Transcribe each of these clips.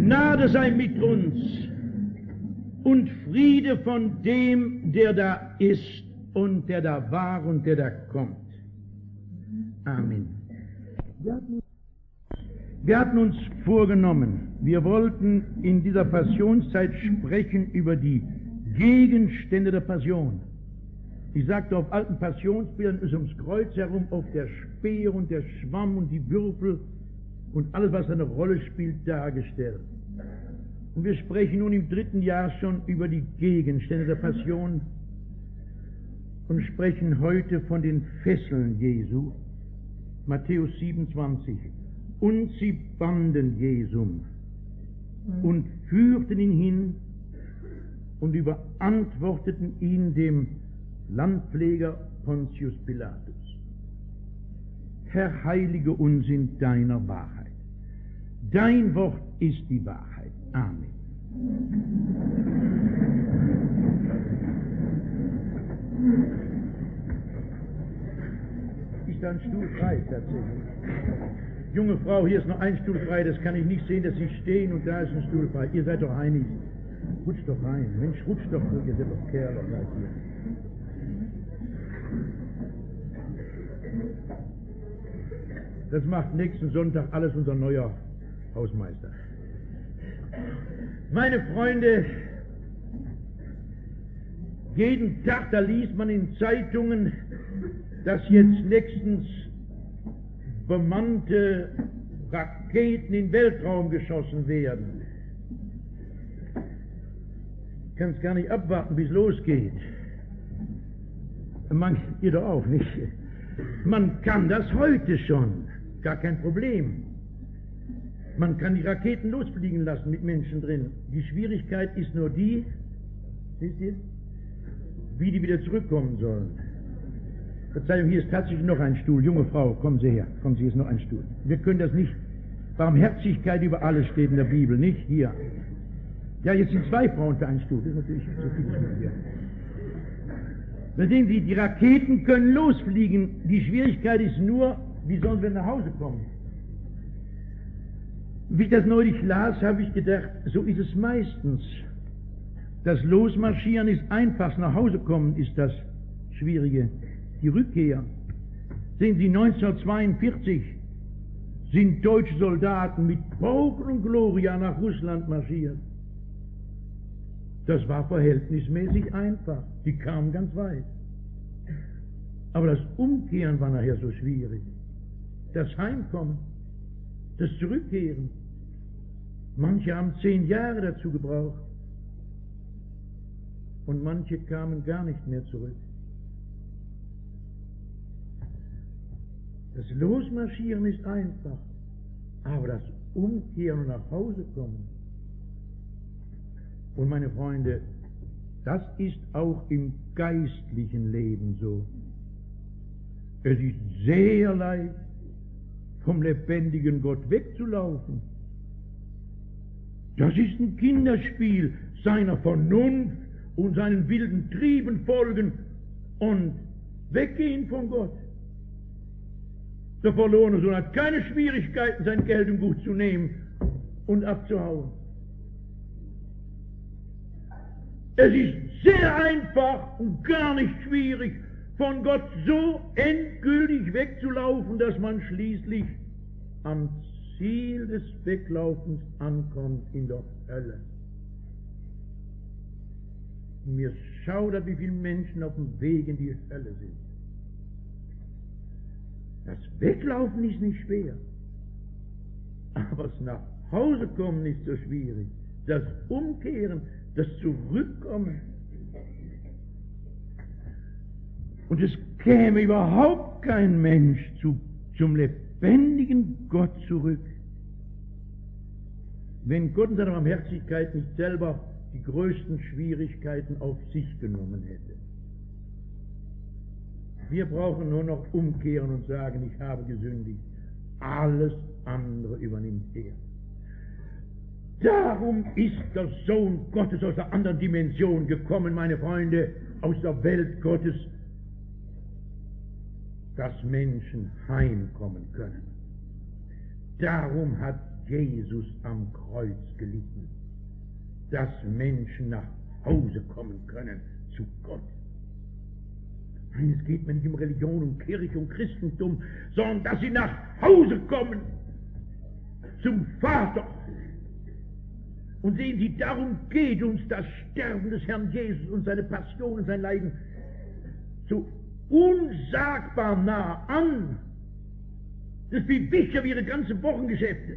Gnade sei mit uns und Friede von dem, der da ist und der da war und der da kommt. Amen. Wir hatten uns vorgenommen, wir wollten in dieser Passionszeit sprechen über die Gegenstände der Passion. Ich sagte, auf alten Passionsbildern ist ums Kreuz herum oft der Speer und der Schwamm und die Würfel und alles, was eine Rolle spielt, dargestellt. Und wir sprechen nun im 3. Jahr schon über die Gegenstände der Passion und sprechen heute von den Fesseln Jesu. Matthäus 27. Und sie banden Jesum und führten ihn hin und überantworteten ihn dem Landpfleger Pontius Pilatus. Herr, heilige uns in deiner Wahrheit. Dein Wort ist die Wahrheit. Amen. Ist da ein Stuhl frei tatsächlich? Junge Frau, hier ist noch ein Stuhl frei, das kann ich nicht sehen, dass Sie stehen und da ist ein Stuhl frei. Ihr seid doch einig. Rutscht doch rein. Mensch, rutscht doch, ihr seid doch Kerl, doch gleich hier. Das macht nächsten Sonntag alles unser neuer Hausmeister. Meine Freunde, jeden Tag, da liest man in Zeitungen, dass jetzt nächstens bemannte Raketen in den Weltraum geschossen werden. Ich kann es gar nicht abwarten, bis es losgeht. Ihr doch auch nicht. Man kann das heute schon, gar kein Problem. Man kann die Raketen losfliegen lassen mit Menschen drin. Die Schwierigkeit ist nur die, wisst ihr, wie die wieder zurückkommen sollen. Verzeihung, hier ist tatsächlich noch ein Stuhl. Junge Frau, kommen Sie her. Kommen Sie, hier ist noch ein Stuhl. Wir können das nicht. Barmherzigkeit über alles steht in der Bibel, nicht? Hier. Ja, jetzt sind 2 Frauen für einen Stuhl. Das ist natürlich so viel hier. Da sehen Sie, die Raketen können losfliegen. Die Schwierigkeit ist nur, wie sollen wir nach Hause kommen? Wie ich das neulich las, habe ich gedacht, so ist es meistens. Das Losmarschieren ist einfach, nach Hause kommen ist das Schwierige. Die Rückkehr. Sehen Sie, 1942 sind deutsche Soldaten mit Pauken und Gloria nach Russland marschiert. Das war verhältnismäßig einfach. Die kamen ganz weit. Aber das Umkehren war nachher so schwierig. Das Heimkommen, das Zurückkehren. Manche haben 10 Jahre dazu gebraucht. Und manche kamen gar nicht mehr zurück. Das Losmarschieren ist einfach, aber das Umkehren und nach Hause kommen. Und meine Freunde, das ist auch im geistlichen Leben so. Es ist sehr leicht, vom lebendigen Gott wegzulaufen. Das ist ein Kinderspiel, seiner Vernunft und seinen wilden Trieben folgen und weggehen von Gott. Der verlorene Sohn hat keine Schwierigkeiten, sein Geld und Gut zu nehmen und abzuhauen. Es ist sehr einfach und gar nicht schwierig, von Gott so endgültig wegzulaufen, dass man schließlich am Ziel des Weglaufens ankommt in der Hölle. Mir schaudert, wie viele Menschen auf dem Weg in die Hölle sind. Das Weglaufen ist nicht schwer, aber das nach Hause kommen ist so schwierig. Das Umkehren, das Zurückkommen. Und es käme überhaupt kein Mensch zum lebendigen Gott zurück, wenn Gott in seiner Barmherzigkeit nicht selber die größten Schwierigkeiten auf sich genommen hätte. Wir brauchen nur noch umkehren und sagen, ich habe gesündigt. Alles andere übernimmt er. Darum ist der Sohn Gottes aus der anderen Dimension gekommen, meine Freunde, aus der Welt Gottes, dass Menschen heimkommen können. Darum hat Jesus am Kreuz gelitten, dass Menschen nach Hause kommen können zu Gott. Nein, es geht mir nicht um Religion, um Kirche, um Christentum, sondern dass sie nach Hause kommen zum Vater. Und sehen Sie, darum geht uns das Sterben des Herrn Jesus und seine Passion und sein Leiden so unsagbar nah an. Das ist viel wichtiger wie Ihre ganzen Wochengeschäfte.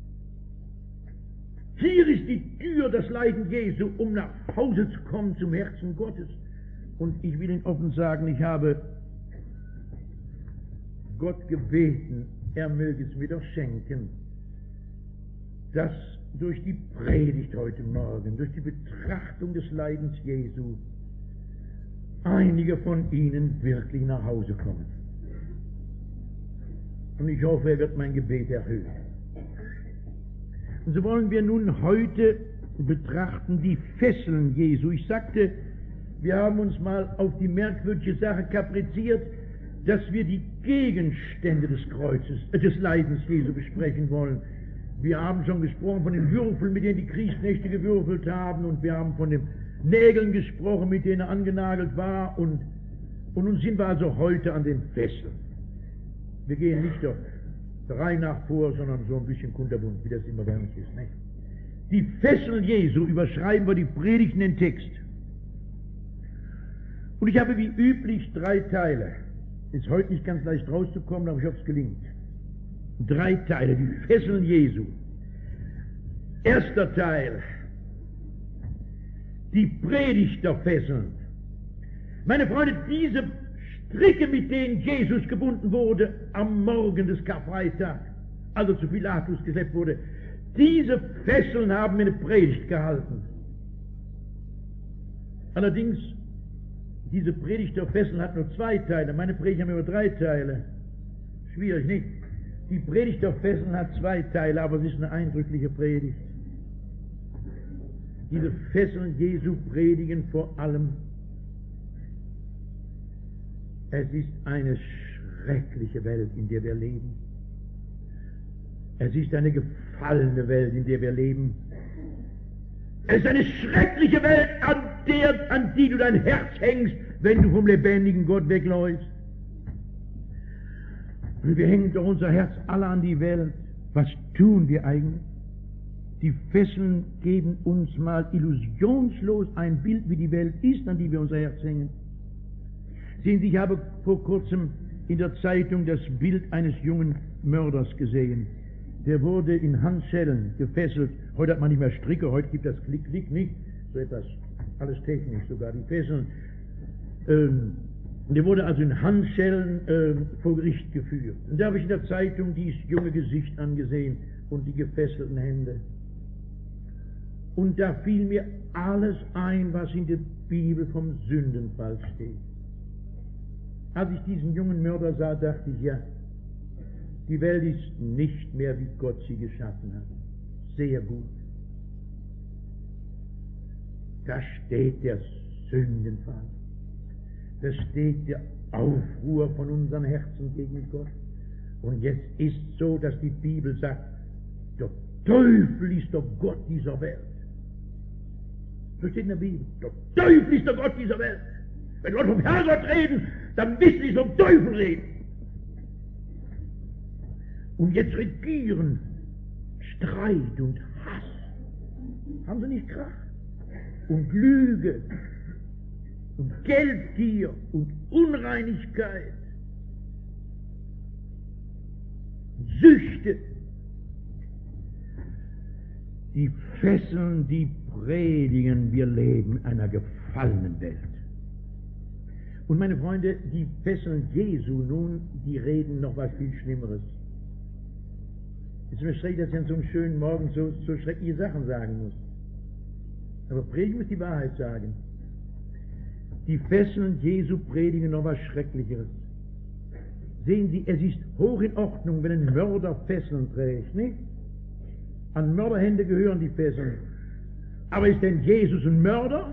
Hier ist die Tür, das Leiden Jesu, um nach Hause zu kommen zum Herzen Gottes. Und ich will Ihnen offen sagen, ich habe Gott gebeten, er möge es mir doch schenken, dass durch die Predigt heute Morgen, durch die Betrachtung des Leidens Jesu, einige von Ihnen wirklich nach Hause kommen. Und ich hoffe, er wird mein Gebet erhöhen. Und so wollen wir nun heute betrachten die Fesseln Jesu. Ich sagte, wir haben uns mal auf die merkwürdige Sache kapriziert, dass wir die Gegenstände des Kreuzes, des Leidens Jesu besprechen wollen. Wir haben schon gesprochen von den Würfeln, mit denen die Kriegsknechte gewürfelt haben, und wir haben von den Nägeln gesprochen, mit denen er angenagelt war, und nun sind wir also heute an den Fesseln. Wir gehen nicht der Reihe nach vor, sondern so ein bisschen kunterbunt, wie das immer bei uns ist. Nicht? Die Fesseln Jesu überschreiben wir die Predigt in den Text. Und ich habe wie üblich 3 Teile. Ist heute nicht ganz leicht rauszukommen, aber ich hoffe, es gelingt. 3 Teile, die Fesseln Jesu. Erster Teil, die Predigterfesseln. Meine Freunde, diese Stricke, mit denen Jesus gebunden wurde am Morgen des Karfreitags, also zu Pilatus geschleppt wurde, diese Fesseln haben mir eine Predigt gehalten. Allerdings, diese Predigterfesseln hat nur 2 Teile, meine Predigt haben immer 3 Teile. Schwierig, nicht? Die Predigterfesseln hat 2 Teile, aber es ist eine eindrückliche Predigt. Diese Fesseln Jesu predigen vor allem, es ist eine schreckliche Welt, in der wir leben. Es ist eine gefallene Welt, in der wir leben. Es ist eine schreckliche Welt, an die du dein Herz hängst, wenn du vom lebendigen Gott wegläufst. Und wir hängen doch unser Herz alle an die Welt. Was tun wir eigentlich? Die Fesseln geben uns mal illusionslos ein Bild, wie die Welt ist, an die wir unser Herz hängen. Sehen Sie, ich habe vor kurzem in der Zeitung das Bild eines jungen Mörders gesehen. Der wurde in Handschellen gefesselt. Heute hat man nicht mehr Stricke, heute gibt das Klick nicht. So etwas, alles technisch sogar, die Fesseln. Der wurde also in Handschellen vor Gericht geführt. Und da habe ich in der Zeitung dieses junge Gesicht angesehen und die gefesselten Hände. Und da fiel mir alles ein, was in der Bibel vom Sündenfall steht. Als ich diesen jungen Mörder sah, dachte ich, ja, die Welt ist nicht mehr, wie Gott sie geschaffen hat. Sehr gut. Da steht der Sündenfall. Da steht der Aufruhr von unseren Herzen gegen Gott. Und jetzt ist so, dass die Bibel sagt, der Teufel ist der Gott dieser Welt. So steht in der Bibel. Der Teufel ist der Gott dieser Welt. Wenn Leute vom Herrgott reden, dann wissen sie vom Teufel reden. Und jetzt regieren Streit und Hass. Haben sie nicht Kraft? Und Lüge und Geldgier und Unreinigkeit, Süchte. Die Fesseln, die predigen, wir leben in einer gefallenen Welt. Und meine Freunde, die Fesseln Jesu nun, die reden noch was viel Schlimmeres. Es ist mir schrecklich, dass ich an so einem schönen Morgen so schreckliche Sachen sagen muss. Aber predigen muss die Wahrheit sagen. Die Fesseln Jesu predigen noch was Schrecklicheres. Sehen Sie, es ist hoch in Ordnung, wenn ein Mörder Fesseln trägt, nicht? An Mörderhände gehören die Fesseln. Aber ist denn Jesus ein Mörder?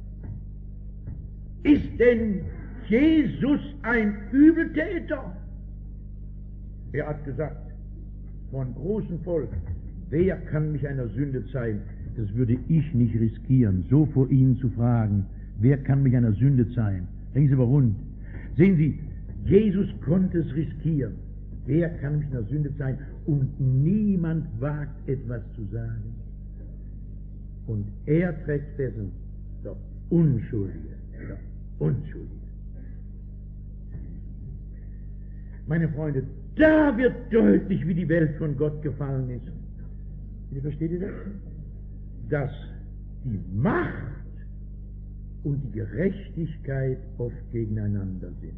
Ist denn Jesus ein Übeltäter? Er hat gesagt, von großem Volk wer kann mich einer Sünde zeigen? Das würde ich nicht riskieren, so vor Ihnen zu fragen, wer kann mich einer Sünde zeigen? Denken Sie mal rund. Sehen Sie, Jesus konnte es riskieren. Wer kann mich einer Sünde zeigen? Und niemand wagt etwas zu sagen. Und er trägt Fesseln. Der Unschuldige. Der Unschuldige. Meine Freunde, da wird deutlich, wie die Welt von Gott gefallen ist. Wie versteht ihr das? Dass die Macht und die Gerechtigkeit oft gegeneinander sind.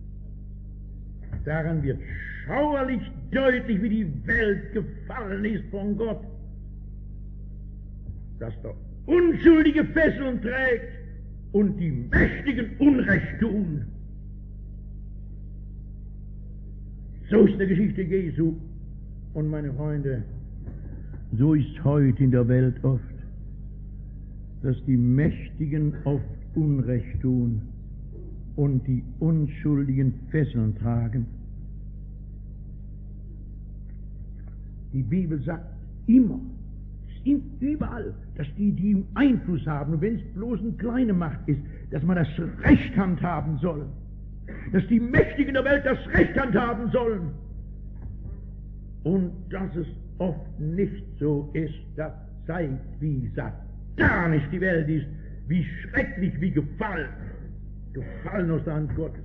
Daran wird schauerlich deutlich, wie die Welt gefallen ist von Gott. Dass der Unschuldige Fesseln trägt und die Mächtigen Unrecht tun. So ist die Geschichte Jesu. Und meine Freunde, so ist heute in der Welt oft, dass die Mächtigen oft Unrecht tun und die Unschuldigen Fesseln tragen. Die Bibel sagt immer, überall, dass die Einfluss haben, und wenn es bloß eine kleine Macht ist, dass man das Recht handhaben soll. Dass die Mächtigen der Welt das Recht handhaben sollen. Und dass es oft nicht so ist, das zeigt, wie satanisch die Welt ist, wie schrecklich, wie gefallen aus der Hand Gottes.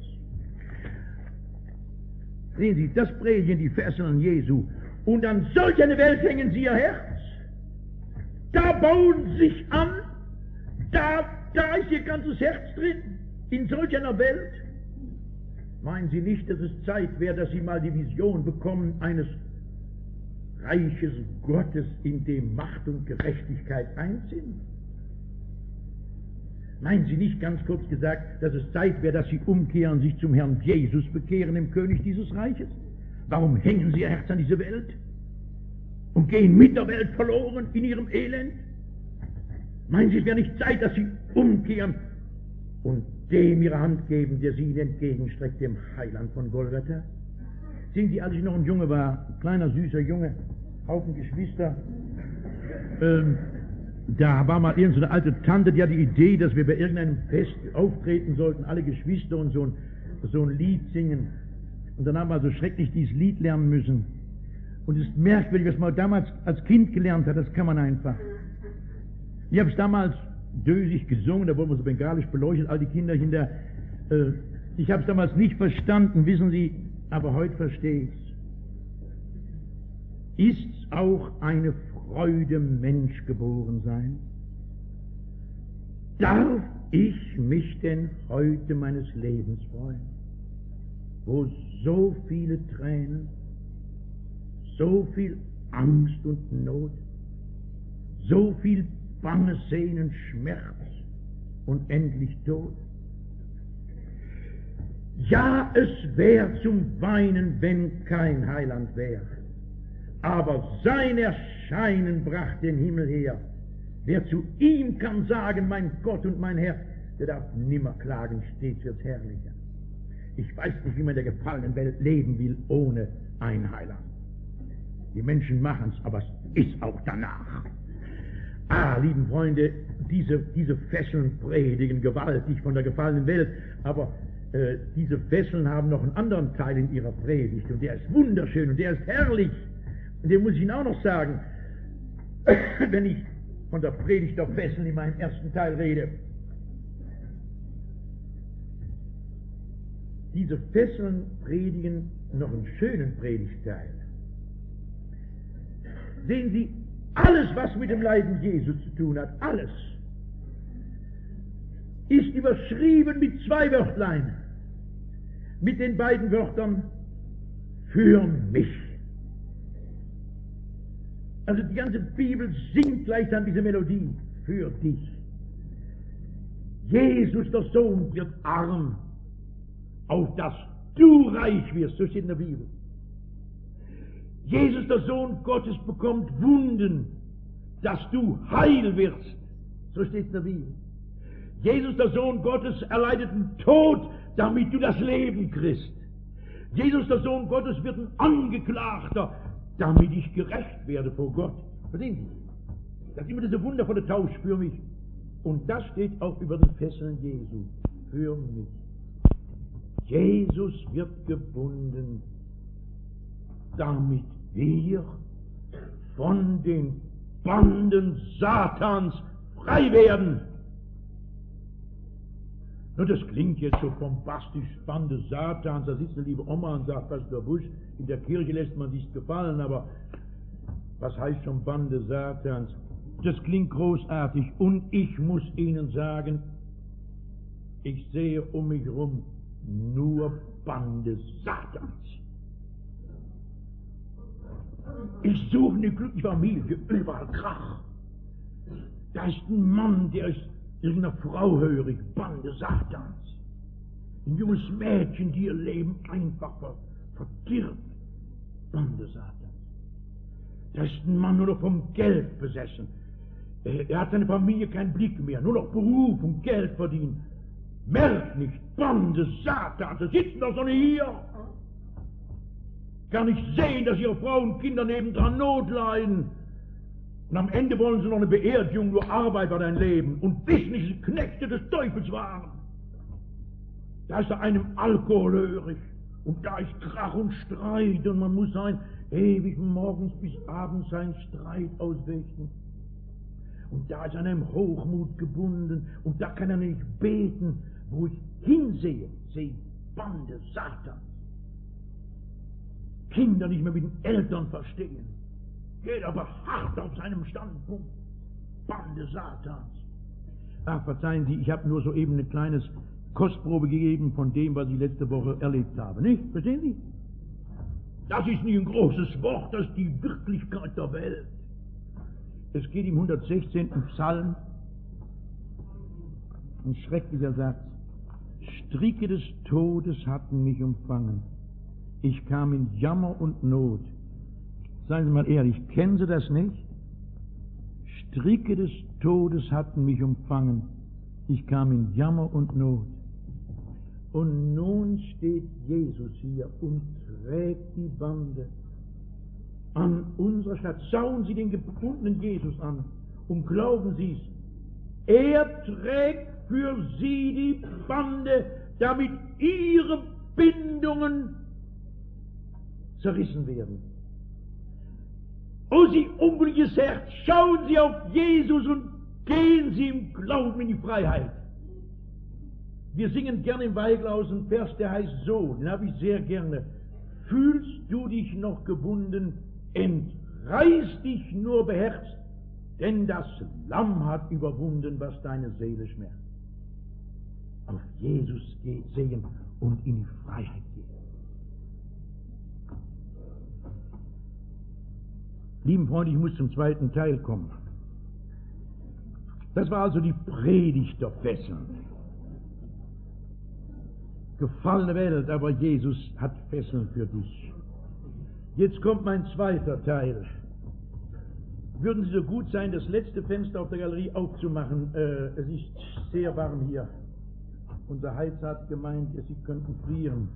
Sehen Sie, das predigen die Fesseln Jesu. Und an solch eine Welt hängen sie ihr Herz. Da bauen sie sich an, da ist ihr ganzes Herz drin, in solch einer Welt. Meinen Sie nicht, dass es Zeit wäre, dass Sie mal die Vision bekommen eines Reiches Gottes, in dem Macht und Gerechtigkeit eins sind? Meinen Sie nicht, ganz kurz gesagt, dass es Zeit wäre, dass Sie umkehren, sich zum Herrn Jesus bekehren, dem König dieses Reiches? Warum hängen Sie Ihr Herz an diese Welt und gehen mit der Welt verloren in ihrem Elend? Meinen Sie, es wäre nicht Zeit, dass Sie umkehren und dem ihre Hand geben, der sie ihnen entgegenstreckt, dem Heiland von Golgatha? Sehen Sie, als ich noch ein Junge war, ein kleiner, süßer Junge, Haufen Geschwister, da war mal irgendeine alte Tante, die hatte die Idee, dass wir bei irgendeinem Fest auftreten sollten, alle Geschwister, und so ein Lied singen. Und dann haben wir so schrecklich dieses Lied lernen müssen. Und es ist merkwürdig, was man damals als Kind gelernt hat, das kann man einfach. Ich habe es damals dösig gesungen, da wurden wir so bengalisch beleuchtet, all die Kinder hinter. Ich habe es damals nicht verstanden, wissen Sie, aber heute verstehe ich es. Ist's auch eine Freude, Mensch geboren sein? Darf ich mich denn heute meines Lebens freuen, wo so viele Tränen, so viel Angst und Not, so viel banges Sehnen, Schmerz und endlich Tod? Ja, es wär zum Weinen, wenn kein Heiland wär. Aber sein Erscheinen bracht den Himmel her. Wer zu ihm kann sagen, mein Gott und mein Herr, der darf nimmer klagen, stets wird's herrlicher. Ich weiß nicht, wie man in der gefallenen Welt leben will, ohne ein Heiland. Die Menschen machen's, aber es ist auch danach. Lieben Freunde, diese Fesseln predigen gewaltig von der gefallenen Welt, aber diese Fesseln haben noch einen anderen Teil in ihrer Predigt, und der ist wunderschön und der ist herrlich. Und den muss ich Ihnen auch noch sagen, wenn ich von der Predigt der Fesseln in meinem ersten Teil rede. Diese Fesseln predigen noch einen schönen Predigteil. Sehen Sie, alles, was mit dem Leiden Jesu zu tun hat, alles, ist überschrieben mit 2 Wörtlein. Mit den beiden Wörtern für mich. Also die ganze Bibel singt gleich dann diese Melodie für dich. Jesus, der Sohn, wird arm, auf dass du reich wirst, so steht in der Bibel. Jesus, der Sohn Gottes, bekommt Wunden, dass du heil wirst, so steht in der Bibel. Jesus, der Sohn Gottes, erleidet den Tod, damit du das Leben kriegst. Jesus, der Sohn Gottes, wird ein Angeklagter, damit ich gerecht werde vor Gott. Verstehen Sie? Das ist immer dieser wundervolle Tausch für mich. Und das steht auch über den Fesseln Jesu. Für mich. Jesus wird gebunden, damit wir von den Banden Satans frei werden. Nur das klingt jetzt so bombastisch, Bande Satans. Da sitzt eine liebe Oma und sagt, Pastor Busch, in der Kirche lässt man sich's gefallen, aber was heißt schon Bande Satans? Das klingt großartig und ich muss Ihnen sagen, ich sehe um mich herum nur Bande Satans. Ich suche eine glückliche Familie, überall Krach. Da ist ein Mann, der ist irgendeiner Frau hörig, Bande Satans. Ein junges Mädchen, die ihr Leben einfach verdirbt, Bande Satans. Da ist ein Mann nur noch vom Geld besessen. Er hat seine Familie keinen Blick mehr, nur noch Beruf und Geld verdienen. Merkt nicht, Bande Satans, da sitzen doch so eine hier. Kann nicht sehen, dass ihre Frauen und Kinder nebendran Not leiden. Und am Ende wollen sie noch eine Beerdigung, nur Arbeit war dein Leben. Und wissen nicht, dass sie Knechte des Teufels waren. Da ist er einem Alkohol hörig. Und da ist Krach und Streit. Und man muss sein ewig morgens bis abends seinen Streit ausfechten. Und da ist er einem Hochmut gebunden. Und da kann er nicht beten. Wo ich hinsehe, sehe ich Bande Satans. Kinder nicht mehr mit den Eltern verstehen. Geht aber hart auf seinem Standpunkt. Bande Satans. Ach, verzeihen Sie, ich habe nur soeben eine kleine Kostprobe gegeben von dem, was ich letzte Woche erlebt habe. Nicht? Verstehen Sie? Das ist nicht ein großes Wort, das ist die Wirklichkeit der Welt. Es geht im 116. Psalm. Ein schrecklicher Satz. Stricke des Todes hatten mich umfangen. Ich kam in Jammer und Not. Seien Sie mal ehrlich, kennen Sie das nicht? Stricke des Todes hatten mich umfangen. Ich kam in Jammer und Not. Und nun steht Jesus hier und trägt die Bande an unserer Stadt. Schauen Sie den gebundenen Jesus an und glauben Sie es. Er trägt für Sie die Bande, damit Ihre Bindungen zerrissen werden. O Sie unglückliches Herz, schauen Sie auf Jesus und gehen Sie im Glauben in die Freiheit. Wir singen gerne im Weiglaus einen Vers, der heißt so, den habe ich sehr gerne. Fühlst du dich noch gebunden, entreiß dich nur beherzt, denn das Lamm hat überwunden, was deine Seele schmerzt. Auf Jesus sehen und in die Freiheit gehen. Lieben Freunde, ich muss zum zweiten Teil kommen. Das war also die Predigt der Fesseln. Gefallene Welt, aber Jesus hat Fesseln für dich. Jetzt kommt mein zweiter Teil. Würden Sie so gut sein, das letzte Fenster auf der Galerie aufzumachen? Es ist sehr warm hier. Unser Heizer hat gemeint, Sie könnten frieren.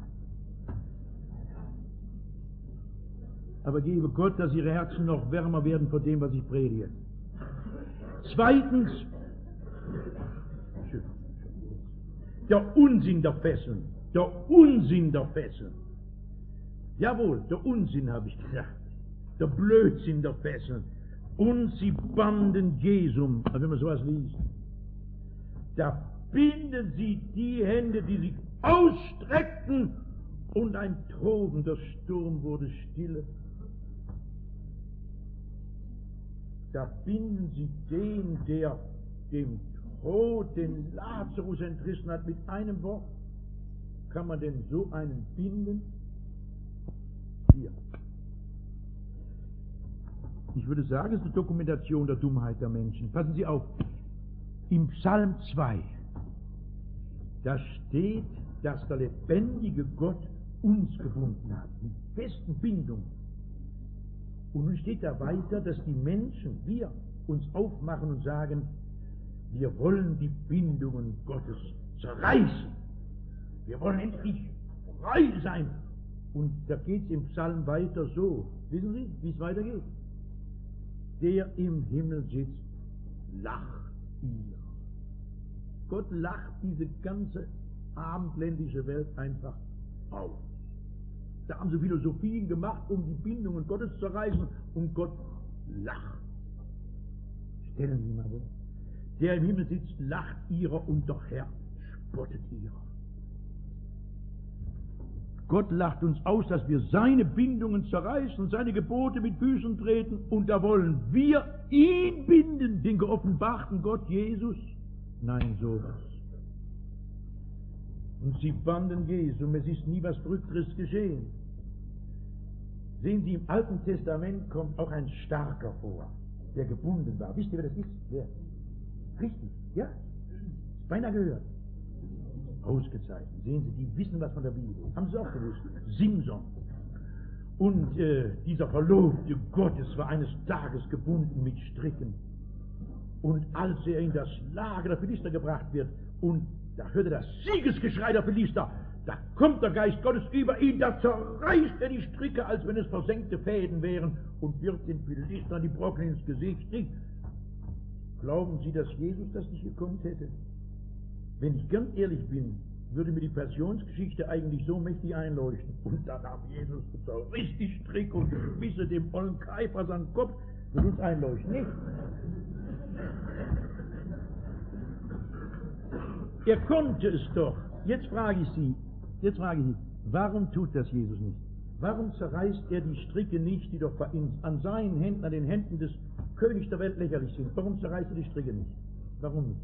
Aber gebe Gott, dass Ihre Herzen noch wärmer werden vor dem, was ich predige. Zweitens, der Unsinn der Fesseln. Der Unsinn der Fesseln. Jawohl, der Unsinn habe ich gesagt. Der Blödsinn der Fesseln. Und sie banden Jesum, also wenn man sowas liest. Da binden sie die Hände, die sich ausstreckten, und ein tobender Sturm wurde stille. Da binden sie den, der dem Tod den Lazarus entrissen hat, mit einem Wort. Kann man denn so einen binden? Hier. Ich würde sagen, es ist eine Dokumentation der Dummheit der Menschen. Passen Sie auf. Im Psalm 2, da steht, dass der lebendige Gott uns gebunden hat, mit festen Bindungen. Und nun steht da weiter, dass die Menschen, wir, uns aufmachen und sagen, wir wollen die Bindungen Gottes zerreißen. Wir wollen endlich frei sein. Und da geht es im Psalm weiter so. Wissen Sie, wie es weitergeht? der im Himmel sitzt, lacht ihr. Gott lacht diese ganze abendländische Welt einfach aus. Da haben sie Philosophien gemacht, um die Bindungen Gottes zu reißen, und Gott lacht. Stellen Sie mal vor, der im Himmel sitzt, lacht ihrer, und doch Herr spottet ihrer. Gott lacht uns aus, dass wir seine Bindungen zerreißen, seine Gebote mit Füßen treten, und da wollen wir ihn binden, den geoffenbarten Gott Jesus. Nein, sowas. Und sie banden Jesus, und es ist nie was Verrückteres geschehen. Sehen Sie, im Alten Testament kommt auch ein Starker vor, der gebunden war. Wisst ihr, wer das ist? Wer? Richtig, ja? Beinahe gehört. Ausgezeichnet. Sehen Sie, die wissen was von der Bibel. Haben Sie auch gewusst? Simson. Und dieser Verlobte Gottes war eines Tages gebunden mit Stricken. Und als er in das Lager der Philister gebracht wird, und da hört er das Siegesgeschrei der Philister, da kommt der Geist Gottes über ihn, da zerreißt er die Stricke, als wenn es versenkte Fäden wären, und wirft den Philistern die Brocken ins Gesicht. Nicht? Glauben Sie, dass Jesus das nicht gekonnt hätte? Wenn ich ganz ehrlich bin, würde mir die Passionsgeschichte eigentlich so mächtig einleuchten. Und dann nahm Jesus so richtig Strick und spisse dem ollen Kaiphas an den Kopf, würde uns einleuchten, nicht? Er konnte es doch. Jetzt frage ich Sie, warum tut das Jesus nicht? Warum zerreißt er die Stricke nicht, die doch an seinen Händen, an den Händen des Königs der Welt lächerlich sind? Warum zerreißt er die Stricke nicht? Warum nicht?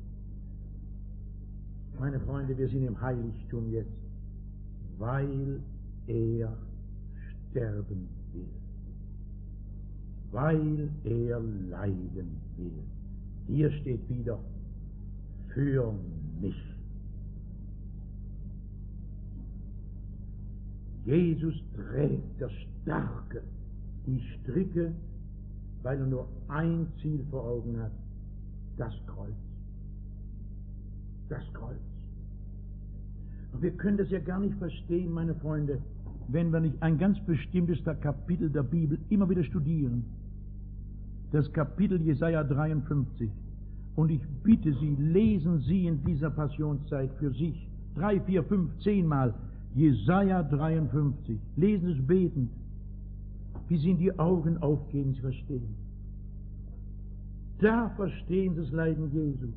Meine Freunde, wir sind im Heiligtum jetzt, weil er sterben will, weil er leiden will. Hier steht wieder, für mich. Jesus trägt der Starke die Stricke, weil er nur ein Ziel vor Augen hat, das Kreuz. Das Kreuz. Und wir können das ja gar nicht verstehen, meine Freunde, wenn wir nicht ein ganz bestimmtes Kapitel der Bibel immer wieder studieren. Das Kapitel Jesaja 53. Und ich bitte Sie, lesen Sie in dieser Passionszeit für sich 3, 4, 5, 10 Mal Jesaja 53. Lesen es betend, bis Ihnen die Augen aufgehen, Sie verstehen. Da verstehen Sie das Leiden Jesu.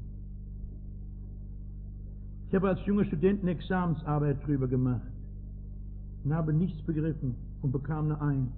Ich habe als junger Student eine Examensarbeit drüber gemacht und habe nichts begriffen und bekam eine 1.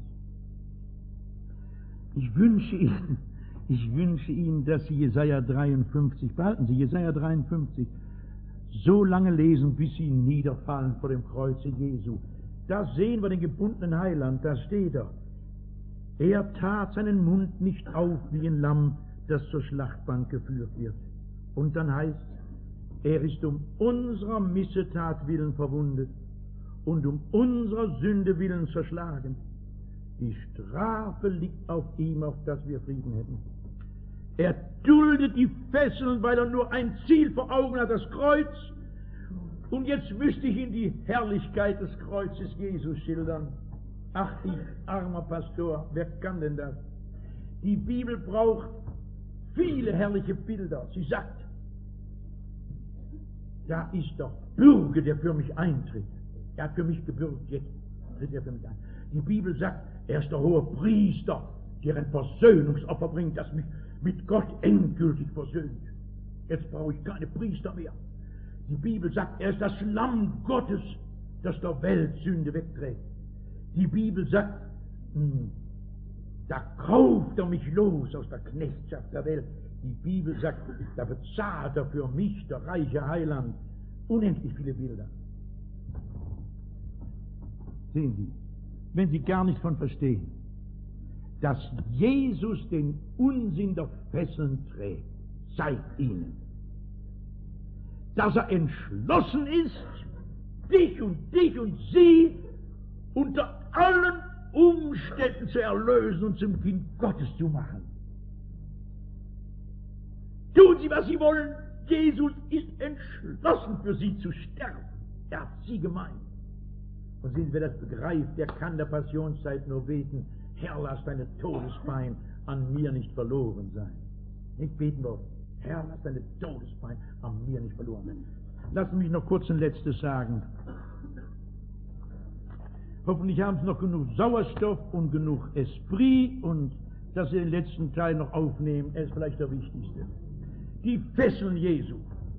Ich wünsche Ihnen, dass Sie Jesaja 53, behalten Sie Jesaja 53, so lange lesen, bis Sie niederfallen vor dem Kreuze Jesu. Da sehen wir den gebundenen Heiland, da steht er. Er tat seinen Mund nicht auf wie ein Lamm, das zur Schlachtbank geführt wird. Und dann heißt es, er ist um unserer Missetat willen verwundet und um unserer Sünde willen zerschlagen. Die Strafe liegt auf ihm, auf dass wir Frieden hätten. Er duldet die Fesseln, weil er nur ein Ziel vor Augen hat, das Kreuz. Und jetzt müsste ich Ihnen die Herrlichkeit des Kreuzes Jesus schildern. Ach, ich armer Pastor, wer kann denn das? Die Bibel braucht viele herrliche Bilder. Sie sagt, da ist doch Bürger, der für mich eintritt. Er hat für mich gebürgt, jetzt tritt er für mich ein. Die Bibel sagt, er ist der hohe Priester, der ein Versöhnungsopfer bringt, das mich mit Gott endgültig versöhnt. Jetzt brauche ich keine Priester mehr. Die Bibel sagt, er ist das Lamm Gottes, das der Welt Sünde wegträgt. Die Bibel sagt, da kauft er mich los aus der Knechtschaft der Welt. Die Bibel sagt, da bezahlt er für mich, der reiche Heiland, unendlich viele Bilder. Sehen Sie, wenn Sie gar nichts von verstehen, dass Jesus den Unsinn der Fesseln trägt, zeigt Ihnen, dass er entschlossen ist, dich und Sie unter allen Umständen zu erlösen und zum Kind Gottes zu machen. Tun Sie, was Sie wollen. Jesus ist entschlossen, für Sie zu sterben. Er hat Sie gemeint. Und sehen Sie, wer das begreift, der kann der Passionszeit nur beten: Herr, lass deine Todespein an mir nicht verloren sein. Nicht beten wir, Herr, lass deine Todespein an mir nicht verloren sein. Lass mich noch kurz ein letztes sagen. Hoffentlich haben Sie noch genug Sauerstoff und genug Esprit und dass Sie den letzten Teil noch aufnehmen. Er ist vielleicht der wichtigste. Die Fesseln Jesu.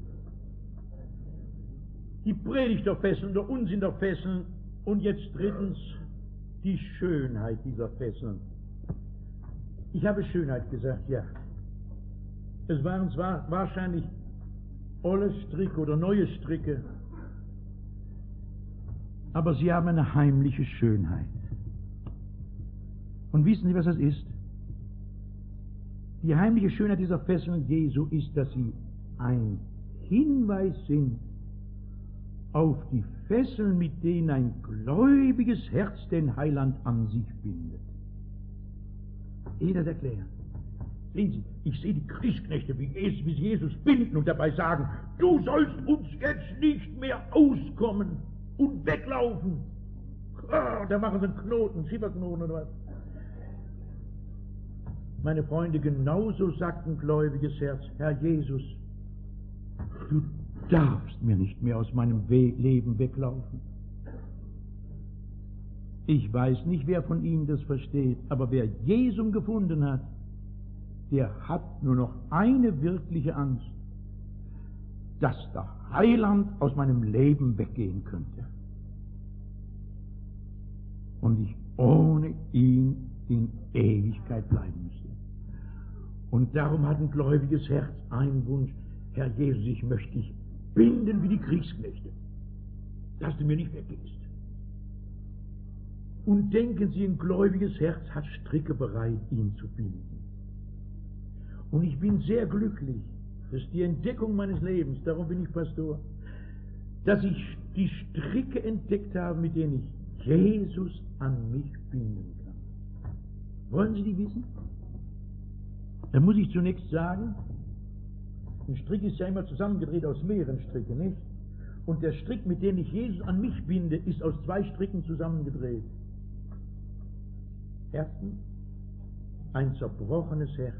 Die Predigt der Fesseln, der Unsinn der Fesseln und jetzt drittens die Schönheit dieser Fesseln. Ich habe Schönheit gesagt, ja. Es waren zwar wahrscheinlich olle Stricke oder neue Stricke, aber sie haben eine heimliche Schönheit. Und wissen Sie, was das ist? Die heimliche Schönheit dieser Fesseln Jesu ist, dass sie ein Hinweis sind auf die Fesseln, mit denen ein gläubiges Herz den Heiland an sich bindet. Jeder erklärt. Sehen Sie, ich sehe die Kriegsknechte, wie sie Jesus binden und dabei sagen, du sollst uns jetzt nicht mehr auskommen und weglaufen. Da machen sie einen Knoten, Schieferknoten oder was. Meine Freunde, genauso sagt ein gläubiges Herz, Herr Jesus, du darfst mir nicht mehr aus meinem Leben weglaufen. Ich weiß nicht, wer von Ihnen das versteht, aber wer Jesum gefunden hat, der hat nur noch eine wirkliche Angst, dass der Heiland aus meinem Leben weggehen könnte und ich ohne ihn in Ewigkeit bleiben müsste. Und darum hat ein gläubiges Herz einen Wunsch, Herr Jesus, ich möchte dich binden wie die Kriegsknechte, dass du mir nicht weggehst. Und denken Sie, ein gläubiges Herz hat Stricke bereit, ihn zu binden. Und ich bin sehr glücklich, das ist die Entdeckung meines Lebens, darum bin ich Pastor, dass ich die Stricke entdeckt habe, mit denen ich Jesus an mich binden kann. Wollen Sie die wissen? Da muss ich zunächst sagen, ein Strick ist ja immer zusammengedreht aus mehreren Stricken, nicht? Und der Strick, mit dem ich Jesus an mich binde, ist aus 2 Stricken zusammengedreht. Erstens, ein zerbrochenes Herz.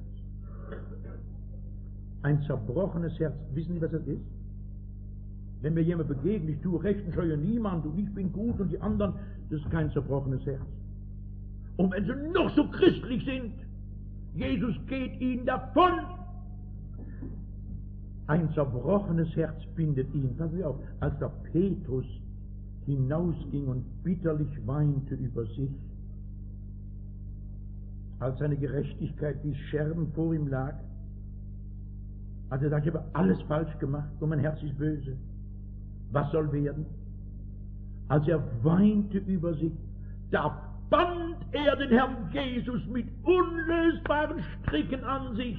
Ein zerbrochenes Herz, wissen Sie, was das ist? Wenn mir jemand begegnet, ich tue Recht und scheue niemand und ich bin gut und die anderen, das ist kein zerbrochenes Herz. Und wenn sie noch so christlich sind, Jesus geht ihnen davon. Ein zerbrochenes Herz bindet ihn. Passen Sie auf, als der Petrus hinausging und bitterlich weinte über sich, als seine Gerechtigkeit wie Scherben vor ihm lag, als er sagte, ich habe alles falsch gemacht und mein Herz ist böse. Was soll werden? Als er weinte über sich, da band er den Herrn Jesus mit unlösbaren Stricken an sich.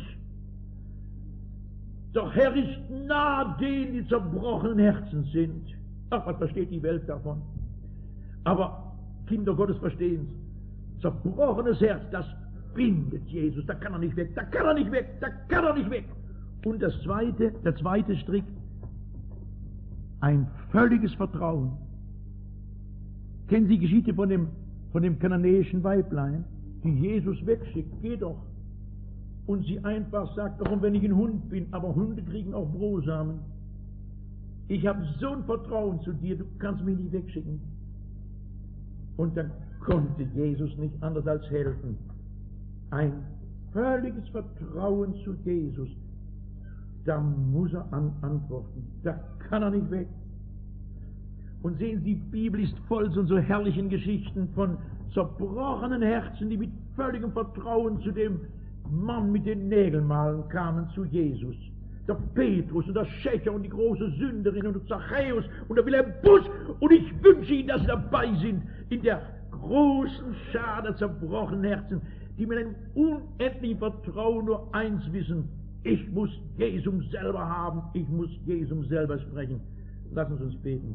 Der Herr ist nah denen, die zerbrochenen Herzen sind. Ach, was versteht die Welt davon? Aber Kinder Gottes verstehen es. Zerbrochenes Herz, das bindet Jesus. Da kann er nicht weg, da kann er nicht weg, da kann er nicht weg. Und der zweite Strick, ein völliges Vertrauen. Kennen Sie die Geschichte von dem kananäischen Weiblein, die Jesus wegschickt? Geh doch. Und sie einfach sagt, warum, wenn ich ein Hund bin, aber Hunde kriegen auch Brosamen. Ich habe so ein Vertrauen zu dir, du kannst mich nicht wegschicken. Und dann konnte Jesus nicht anders als helfen. Ein völliges Vertrauen zu Jesus. Da muss er antworten. Da kann er nicht weg. Und sehen Sie, die Bibel ist voll von so herrlichen Geschichten von zerbrochenen Herzen, die mit völligem Vertrauen zu dem Mann mit den Nägelmalen kamen, zu Jesus. Der Petrus und der Schächer und die große Sünderin und der Zachäus und der Wilhelmbus. Und ich wünsche Ihnen, dass Sie dabei sind in der großen Schar der zerbrochenen Herzen, die mit einem unendlichen Vertrauen nur eins wissen: Ich muss Jesum selber haben, ich muss Jesum selber sprechen. Lassen Sie uns beten.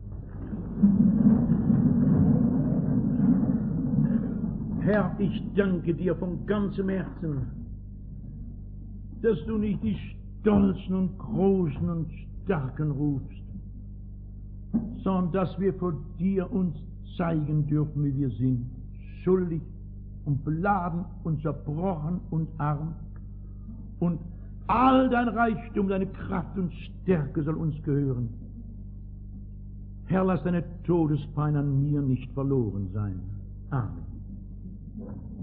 Herr, ich danke dir von ganzem Herzen, dass du nicht die Stolzen und Großen und Starken rufst, sondern dass wir vor dir uns zeigen dürfen, wie wir sind, schuldig und beladen und zerbrochen und arm. Und all dein Reichtum, deine Kraft und Stärke soll uns gehören. Herr, lass deine Todespein an mir nicht verloren sein. Amen.